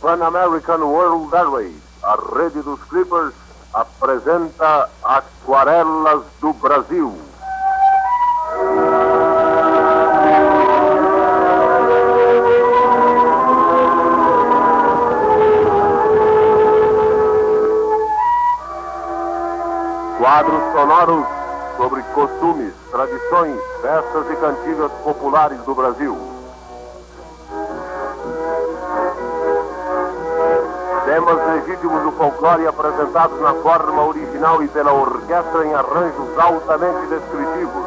Pan American World Airways, a rede dos Clippers, apresenta Aquarelas do Brasil. Quadros sonoros sobre costumes, tradições, festas e cantigas populares do Brasil. Temas legítimos do folclore apresentados na forma original e pela orquestra em arranjos altamente descritivos.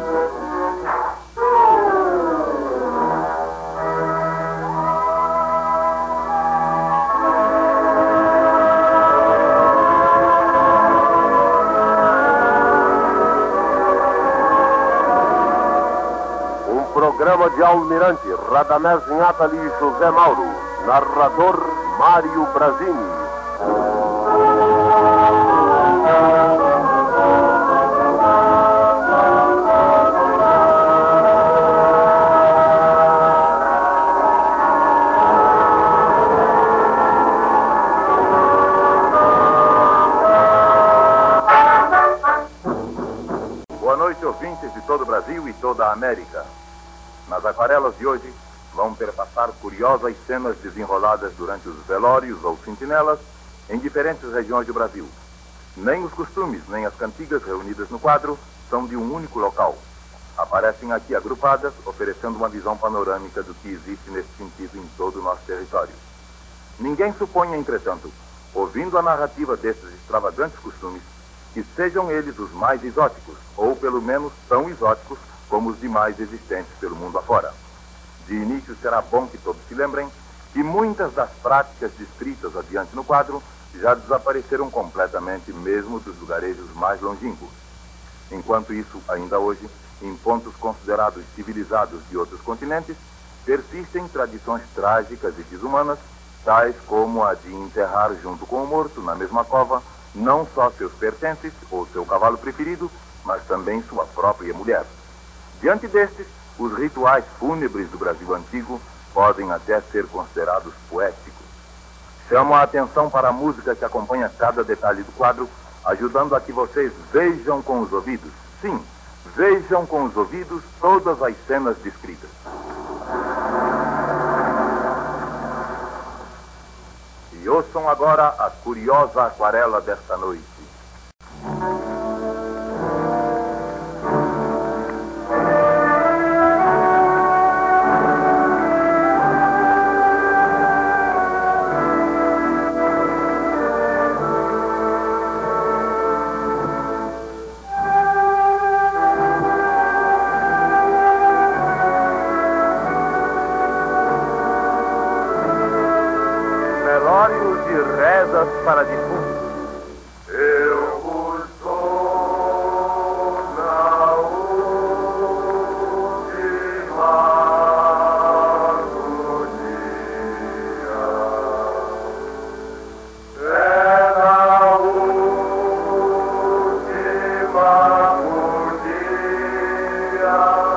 Programa de Almirante, Radamés Inátali e José Mauro. Narrador, Mário Brazini. Boa noite, ouvintes de todo o Brasil e toda a América. Nas aquarelas de hoje, vão perpassar curiosas cenas desenroladas durante os velórios ou sentinelas em diferentes regiões do Brasil. Nem os costumes, nem as cantigas reunidas no quadro são de um único local. Aparecem aqui agrupadas, oferecendo uma visão panorâmica do que existe nesse sentido em todo o nosso território. Ninguém suponha, entretanto, ouvindo a narrativa desses extravagantes costumes, que sejam eles os mais exóticos, ou pelo menos tão exóticos como os demais existentes pelo mundo afora. De início, será bom que todos se lembrem que muitas das práticas descritas adiante no quadro já desapareceram completamente, mesmo dos lugarejos mais longínquos. Enquanto isso, ainda hoje, em pontos considerados civilizados de outros continentes, persistem tradições trágicas e desumanas, tais como a de enterrar junto com o morto, na mesma cova, não só seus pertences ou seu cavalo preferido, mas também sua própria mulher. Diante destes, os rituais fúnebres do Brasil antigo podem até ser considerados poéticos. Chamo a atenção para a música que acompanha cada detalhe do quadro, ajudando a que vocês vejam com os ouvidos. Sim, vejam com os ouvidos todas as cenas descritas. E ouçam agora a curiosa aquarela desta noite. Para defuntos. Eu vos sou na última agonia. É na última agonia.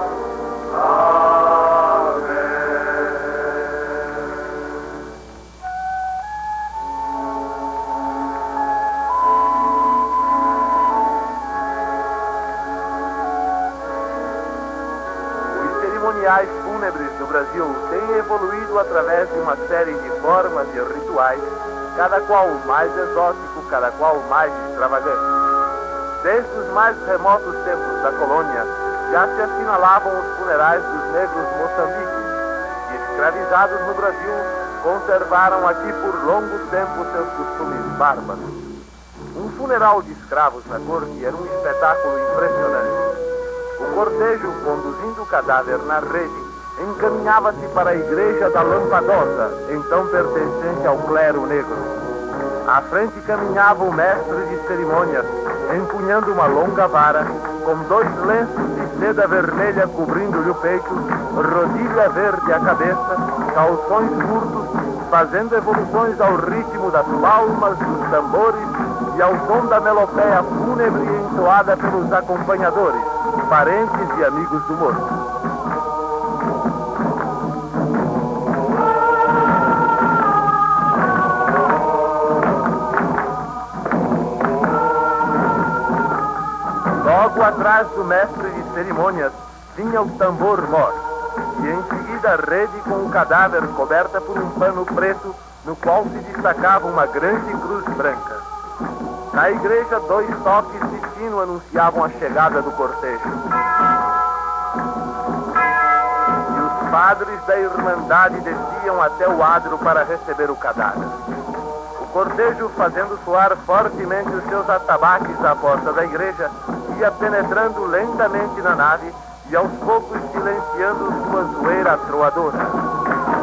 Os cerimoniais fúnebres do Brasil têm evoluído através de uma série de formas e rituais, cada qual mais exótico, cada qual mais extravagante. Desde os mais remotos tempos da colônia, já se assinalavam os funerais dos negros moçambiques, que, escravizados no Brasil, conservaram aqui por longo tempo seus costumes bárbaros. Um funeral de escravos na corte era um espetáculo impressionante. O cortejo, conduzindo o cadáver na rede, encaminhava-se para a igreja da Lampadosa, então pertencente ao clero negro. À frente caminhava o mestre de cerimônias, empunhando uma longa vara, com 2 lenços de seda vermelha cobrindo-lhe o peito, rodilha verde à cabeça, calções curtos, fazendo evoluções ao ritmo das palmas, dos tambores e ao som da melopéia fúnebre entoada pelos acompanhadores, parentes e amigos do morto. Logo atrás do mestre de cerimônias vinha o tambor-mor, e em seguida a rede com o cadáver coberta por um pano preto, no qual se destacava uma grande cruz branca. Na igreja, 2 toques de sino anunciavam a chegada do cortejo. E os padres da Irmandade desciam até o adro para receber o cadáver. O cortejo, fazendo soar fortemente os seus atabaques à porta da igreja, ia penetrando lentamente na nave e aos poucos silenciando sua zoeira troadora.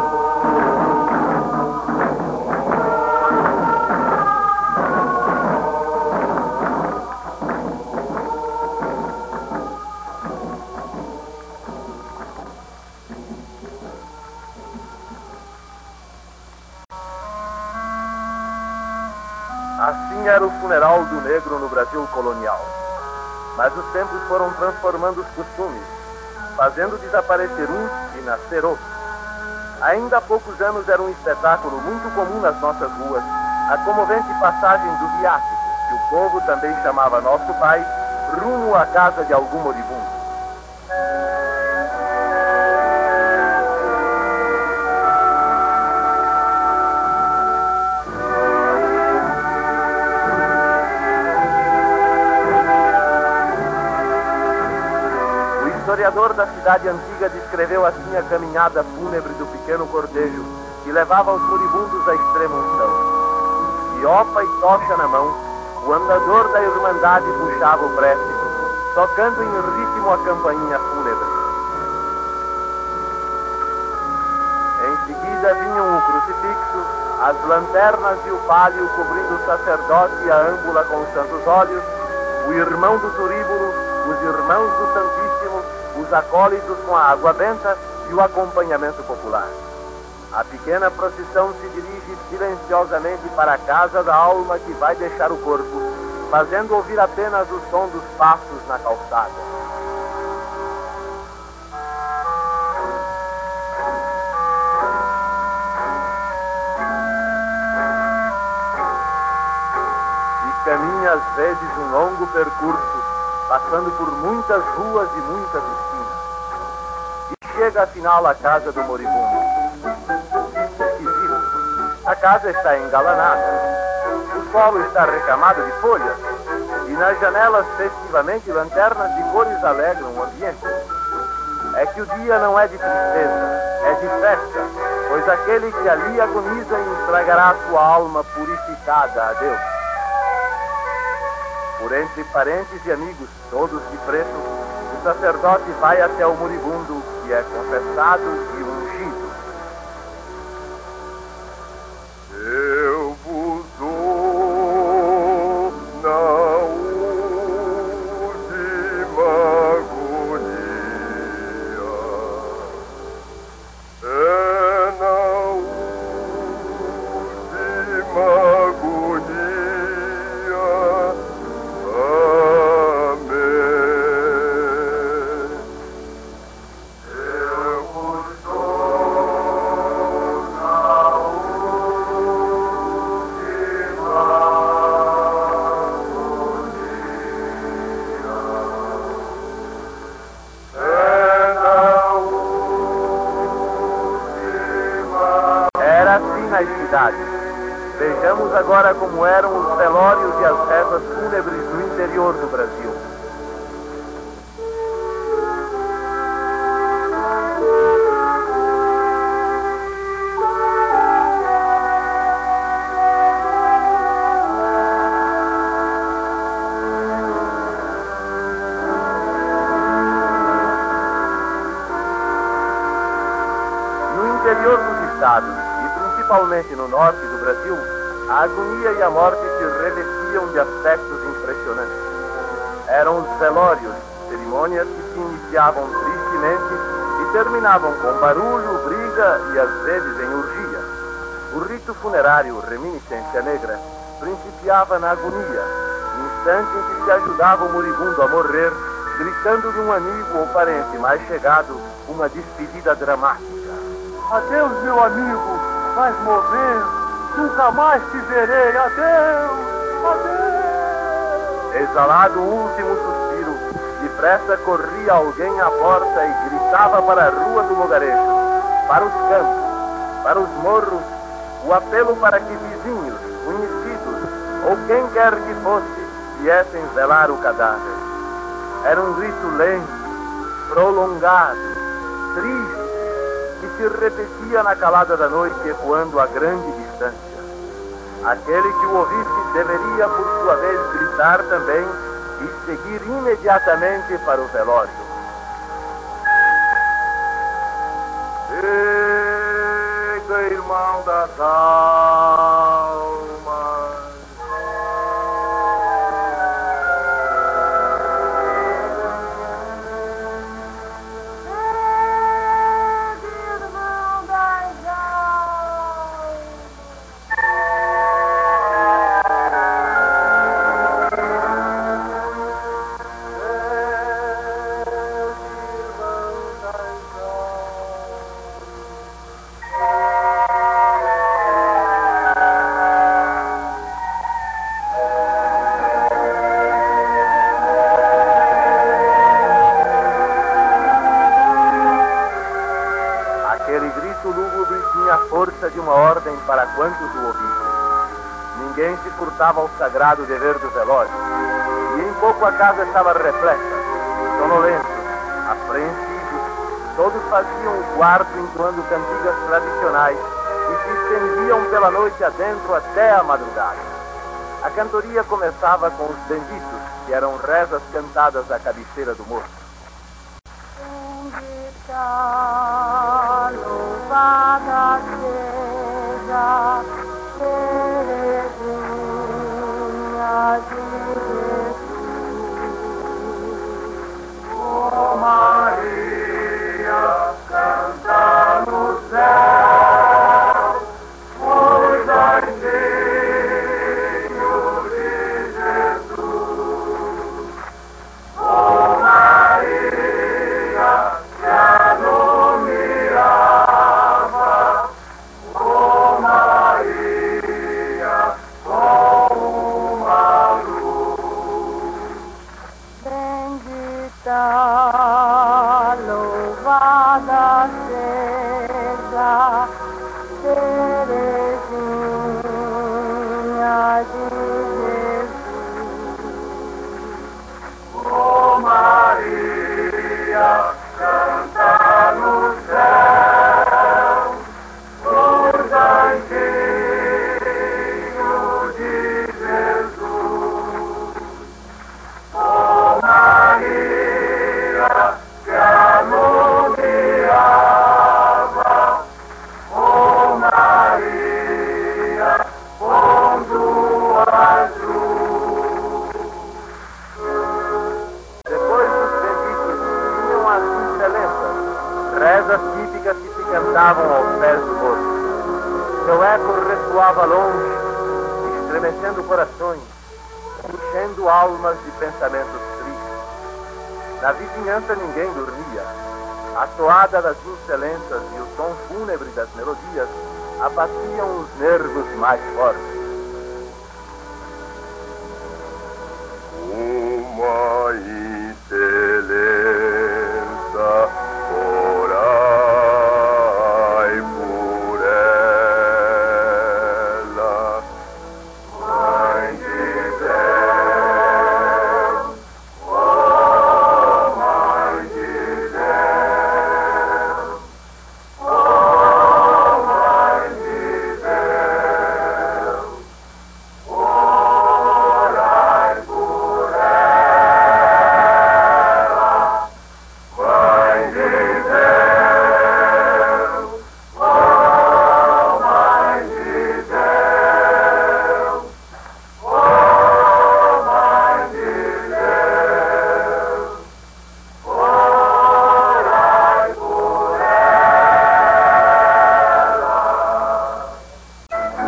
Assim era o funeral do negro no Brasil colonial. Mas os tempos foram transformando os costumes, fazendo desaparecer uns e nascer outros. Ainda há poucos anos era um espetáculo muito comum nas nossas ruas, a comovente passagem do viático, que o povo também chamava Nosso Pai, rumo à casa de algum moribundo. O historiador da cidade antiga descreveu assim a caminhada fúnebre do pequeno cortejo que levava os moribundos à extrema unção. Fiopa e tocha na mão, o andador da Irmandade puxava o prece, tocando em ritmo a campainha fúnebre. Em seguida vinham o crucifixo, as lanternas e o pálio cobrindo o sacerdote e a âmbula com os santos óleos, o irmão do turíbulo, os irmãos do Santíssimo, os acólitos com a água benta e o acompanhamento popular. A pequena procissão se dirige silenciosamente para a casa da alma que vai deixar o corpo, fazendo ouvir apenas o som dos passos na calçada. E caminha às vezes um longo percurso, passando por muitas ruas e muitas esquinas. E chega afinal à casa do moribundo. Esquisito. A casa está engalanada. O solo está recamado de folhas. E nas janelas, festivamente, lanternas de cores alegram o ambiente. É que o dia não é de tristeza, é de festa, pois aquele que ali agoniza entregará sua alma purificada a Deus. Por entre parentes e amigos, todos de preto, o sacerdote vai até o moribundo, que é confessado e ungido. Eu vos dou na última agonia, é na última agonia. Vejamos agora como eram os velórios e as rezas fúnebres no interior do Brasil. No interior dos estados, principalmente no norte do Brasil, a agonia e a morte se revestiam de aspectos impressionantes. Eram os velórios, cerimônias que se iniciavam tristemente e terminavam com barulho, briga e às vezes em orgia. O rito funerário, reminiscência negra, principiava na agonia, instante em que se ajudava o moribundo a morrer, gritando-lhe um amigo ou parente mais chegado uma despedida dramática. Adeus, meu amigo! Vais morrer, nunca mais te verei, adeus, adeus. Exalado o último suspiro, Depressa corria alguém à porta e gritava para a rua do lugarejo, para os campos, para os morros, o apelo para que vizinhos, conhecidos, ou quem quer que fosse, viessem velar o cadáver. Era um grito lento, prolongado, triste, que se repetia na calada da noite, ecoando a grande distância. Aquele que o ouvisse deveria, por sua vez, gritar também e seguir imediatamente para o velório. Chega, irmão das almas. De uma ordem para quantos o ouvissem. Ninguém se furtava ao sagrado dever do velório, e em pouco a casa estava repleta, sonolentos, apreensivos, todos faziam o quarto entoando cantigas tradicionais e se estendiam pela noite adentro até a madrugada. A cantoria começava com os benditos, que eram rezas cantadas à cabeceira do morto. Louvada seja Teresinha de Jesus. Oh Maria, canta no céu, pois anjinho de Jesus. Oh Maria, que a louvada seja Teresinha de Jesus. Oh Maria, canta no céu, pois anjinho de Jesus. Oh Maria, que anunciava, oh Maria, pondo a luz. Depois dos benditos vinham as excelências, rezas típicas que se cantavam aos pés do morto. Seu eco ressoava longe, estremecendo corações, enchendo almas de pensamentos tristes. Na vizinhança ninguém dormia. A toada das excelências e o som fúnebre das melodias abatiam os nervos mais fortes. Uma excelência, orai por ela. Mãe de Deus, oh Mãe de Deus, oh Mãe de Deus, orai por ela. Mãe de Deus, oh Mãe de Deus, oh Mãe de Deus, orai por ela.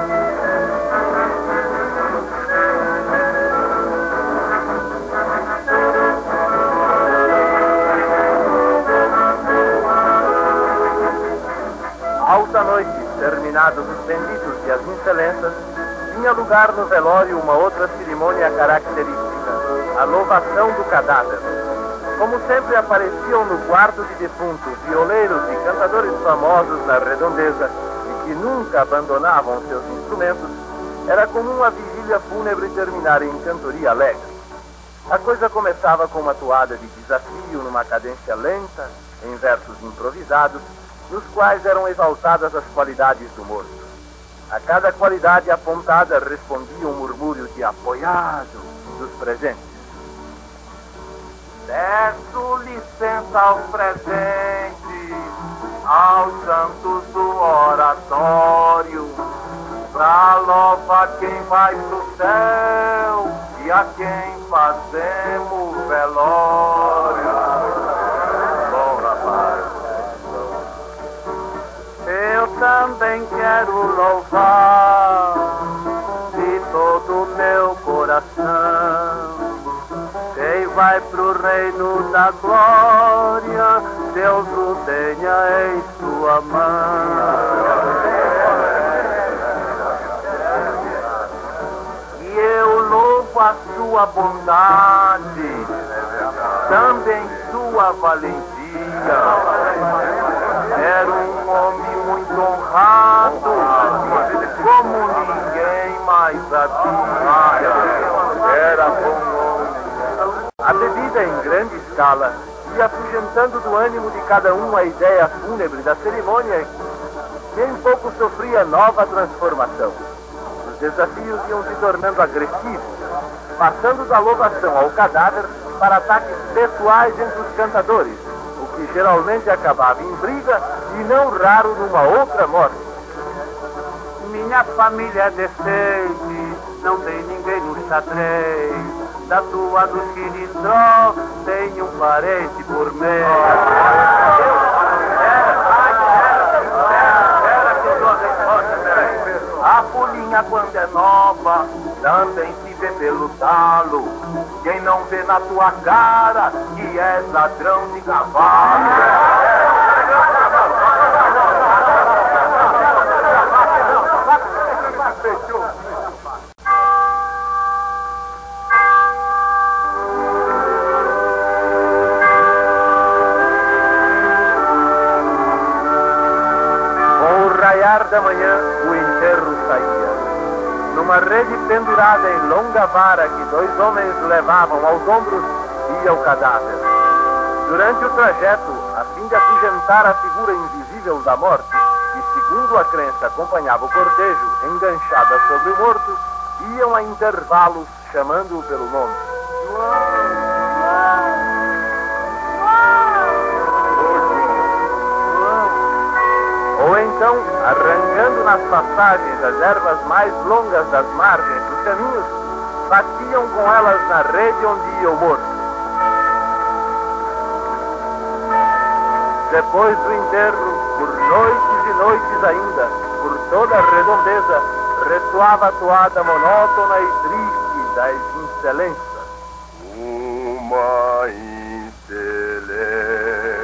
Alta noite, terminados os benditos e as excelências, tinha lugar no velório uma outra cerimônia característica, a louvação do cadáver. Como sempre apareciam no quarto de defuntos violeiros e cantadores famosos na redondeza e que nunca abandonavam seus instrumentos, era comum a vigília fúnebre terminar em cantoria alegre. A coisa começava com uma toada de desafio numa cadência lenta, em versos improvisados, nos quais eram exaltadas as qualidades do morto. A cada qualidade apontada respondia um murmúrio de apoiado dos presentes. Peço licença aos presentes, aos santos do oratório, pra louvar quem vai pro céu e a quem fazemos velório. Bom, rapaz. Eu também quero louvar de todo o meu coração quem vai pro reino da glória, Deus o tenha em sua mão. E eu louvo a sua bondade, também sua valentia. Era um homem muito honrado, como ninguém mais havia. Era bom homem. A bebida em grande escala ia afugentando do ânimo de cada um a ideia fúnebre da cerimônia, que em pouco sofria nova transformação. Os desafios iam se tornando agressivos, passando da louvação ao cadáver para ataques pessoais entre os cantadores, o que geralmente acabava em briga e não raro numa outra morte. Minha família é decente, não tem ninguém no xadrez. Da tua do Xilindró tem um parente por mês. A folhinha quando é nova também se vê pelo talo. Quem não vê na tua cara que és ladrão de cavalo. Da manhã, o enterro saía. Numa rede pendurada em longa vara que dois homens levavam aos ombros, ia o cadáver. Durante o trajeto, a fim de afugentar a figura invisível da morte, que segundo a crença acompanhava o cortejo, enganchada sobre o morto, iam a intervalos chamando-o pelo nome. Ou então, arrancando nas passagens as ervas mais longas das margens dos caminhos, batiam com elas na rede onde ia o morto. Depois do enterro, por noites e noites ainda, por toda a redondeza, ressoava a toada monótona e triste das excelências. Uma excelência.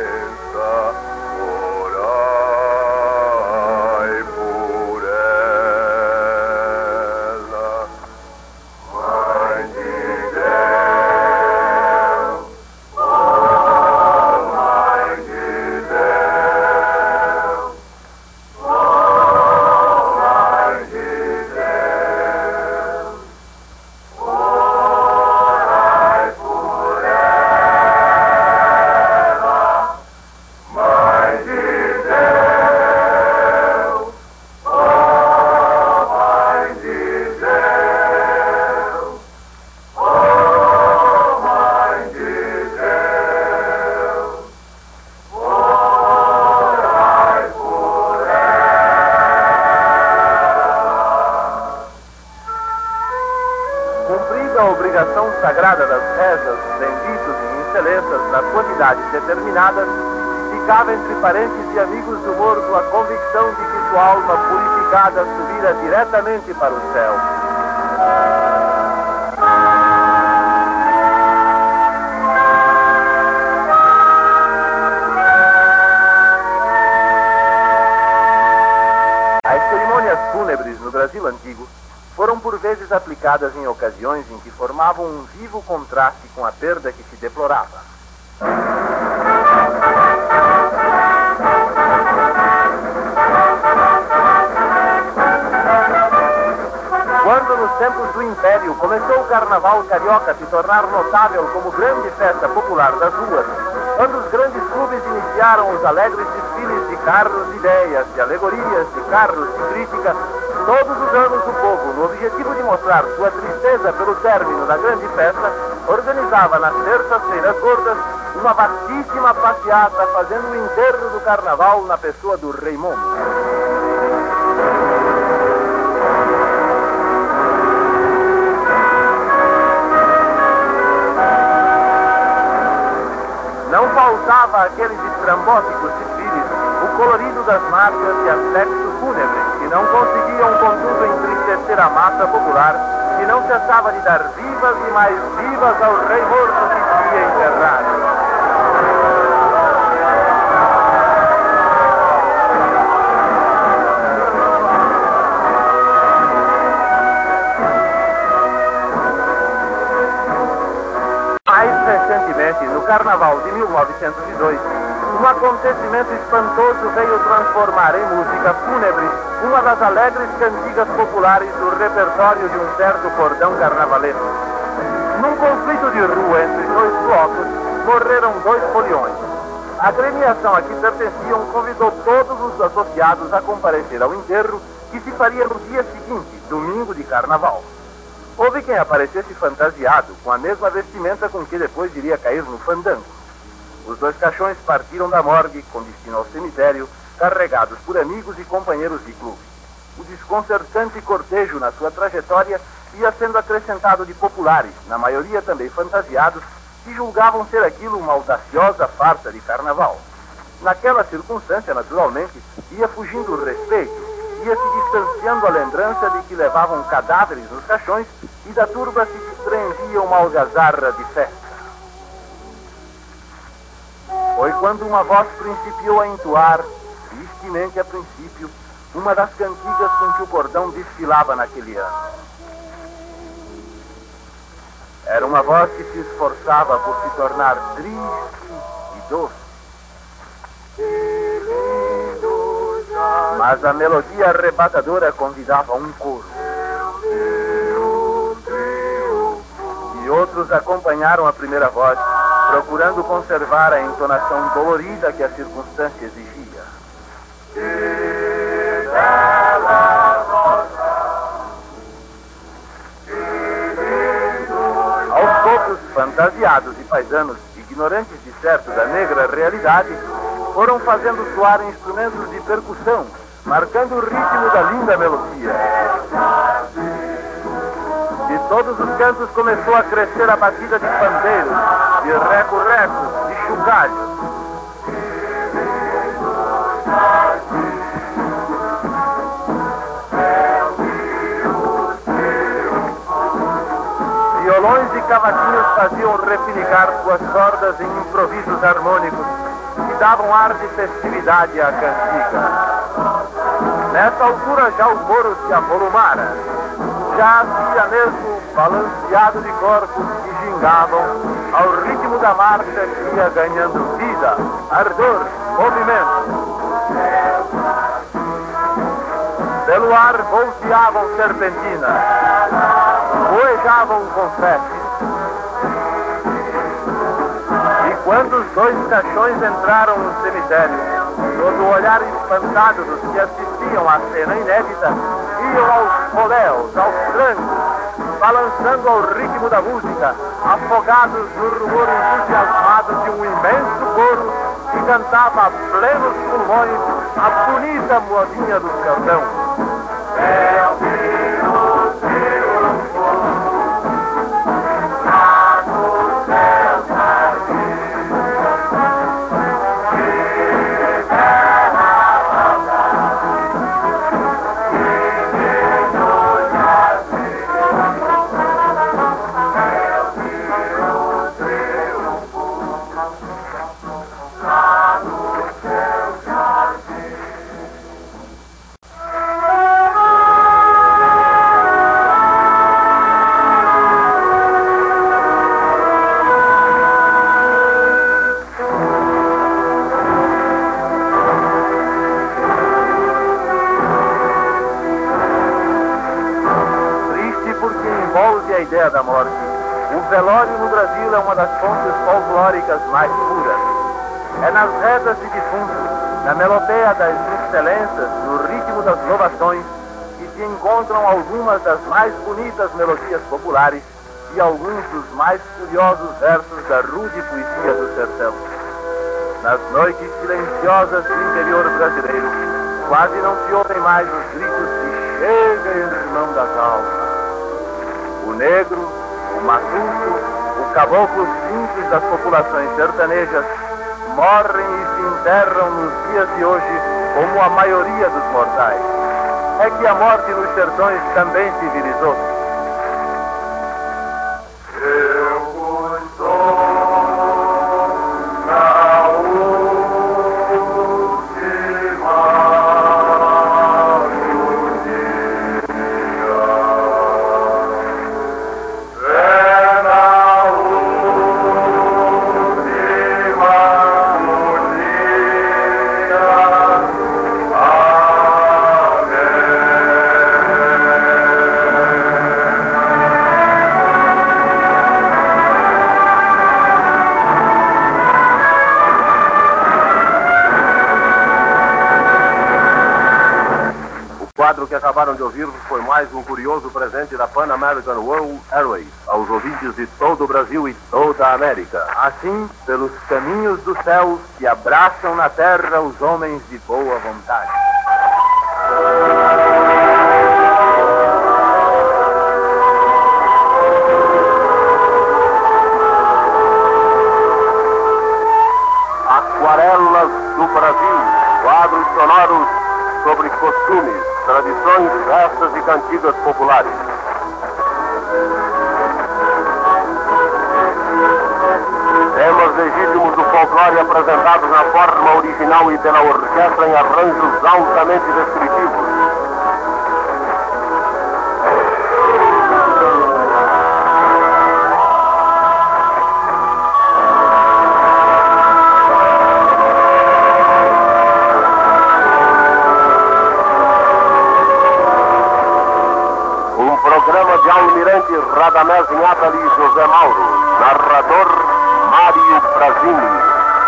Sagrada das rezas, benditos e excelências nas quantidades determinadas, ficava entre parentes e amigos do morto a convicção de que sua alma purificada subira diretamente para o céu. As cerimônias fúnebres no Brasil antigo foram por vezes aplicadas em ocasiões em que formavam um vivo contraste com a perda que se deplorava. Quando nos tempos do Império começou o carnaval carioca a se tornar notável como grande festa popular das ruas, quando os grandes clubes iniciaram os alegres desfiles de carros de ideias, de alegorias, de carros de crítica, todos os anos o povo, no objetivo de mostrar sua tristeza pelo término da grande festa, organizava nas terças-feiras gordas uma vastíssima passeata fazendo o enterro do carnaval na pessoa do Rei Momo. Não faltava aqueles estrambóticos desfiles, o colorido das marchas e aspecto fúnebre, que não conseguiam, contudo, entristecer a massa popular, que não cessava de dar vivas e mais vivas ao rei morto que se ia enterrar. Recentemente, no Carnaval de 1902, um acontecimento espantoso veio transformar em música fúnebre uma das alegres cantigas populares do repertório de um certo cordão carnavalesco. Num conflito de rua entre dois blocos, morreram 2 foliões. A agremiação a que pertenciam convidou todos os associados a comparecer ao enterro, que se faria no dia seguinte, domingo de Carnaval. Houve quem aparecesse fantasiado, com a mesma vestimenta com que depois iria cair no fandango. Os 2 caixões partiram da morgue, com destino ao cemitério, carregados por amigos e companheiros de clube. O desconcertante cortejo na sua trajetória ia sendo acrescentado de populares, na maioria também fantasiados, que julgavam ser aquilo uma audaciosa farsa de carnaval. Naquela circunstância, naturalmente, ia fugindo o respeito, ia se distanciando a lembrança de que levavam cadáveres nos caixões e da turba se despreendia uma algazarra de festa. Foi quando uma voz principiou a entoar, tristemente a princípio, uma das cantigas com que o cordão desfilava naquele ano. Era uma voz que se esforçava por se tornar triste e doce. Mas a melodia arrebatadora convidava um coro. E outros acompanharam a primeira voz, procurando conservar a entonação dolorida que a circunstância exigia. Aos poucos, fantasiados e paisanos, ignorantes de certo da negra realidade, foram fazendo soar instrumentos de percussão, marcando o ritmo da linda melodia. De todos os cantos começou a crescer a batida de pandeiros, de reco-recos, de chocalhos. Violões e cavaquinhos faziam repinicar suas cordas em improvisos harmônicos que davam ar de festividade à cantiga. Nessa altura já o coro se avolumara. Já havia mesmo balanceado de corpos que gingavam ao ritmo da marcha que ia ganhando vida, ardor, movimento. Pelo ar volteavam serpentinas, voejavam confetes. E quando os 2 caixões entraram no cemitério, sob o olhar espantado dos que assistiam à cena inédita, iam aos coléus, aos trancos, balançando ao ritmo da música, afogados no rumor entusiasmado de um imenso coro que cantava a plenos pulmões a bonita modinha do sertão. a ideia da morte. O velório no Brasil é uma das fontes folclóricas mais puras. É nas redas de defuntos, na melodia das excelências, no ritmo das louvações, que se encontram algumas das mais bonitas melodias populares e alguns dos mais curiosos versos da rude poesia do sertão. Nas noites silenciosas do interior brasileiro, quase não se ouvem mais os gritos de "Chega, irmão da calma". O negro, o matuto, o caboclo simples das populações sertanejas morrem e se enterram nos dias de hoje como a maioria dos mortais. É que a morte nos sertões também civilizou. O quadro que acabaram de ouvir foi mais um curioso presente da Pan American World Airways aos ouvintes de todo o Brasil e toda a América. Assim, pelos caminhos do céu que abraçam na terra os homens de boa vontade. Aquarelas do Brasil, quadros sonoros sobre costumes, tradições, festas e cantigas populares. Temas legítimos do folclore apresentados na forma original e pela orquestra em arranjos altamente descritivos. Programa de Almirante Radamés Inátali e José Mauro. Narrador Mário Brazini.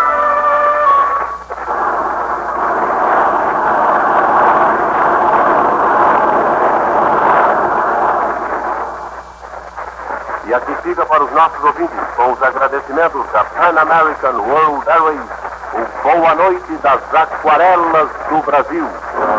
E aqui fica para os nossos ouvintes, com os agradecimentos da Pan American World Airways, o Boa Noite das Aquarelas do Brasil.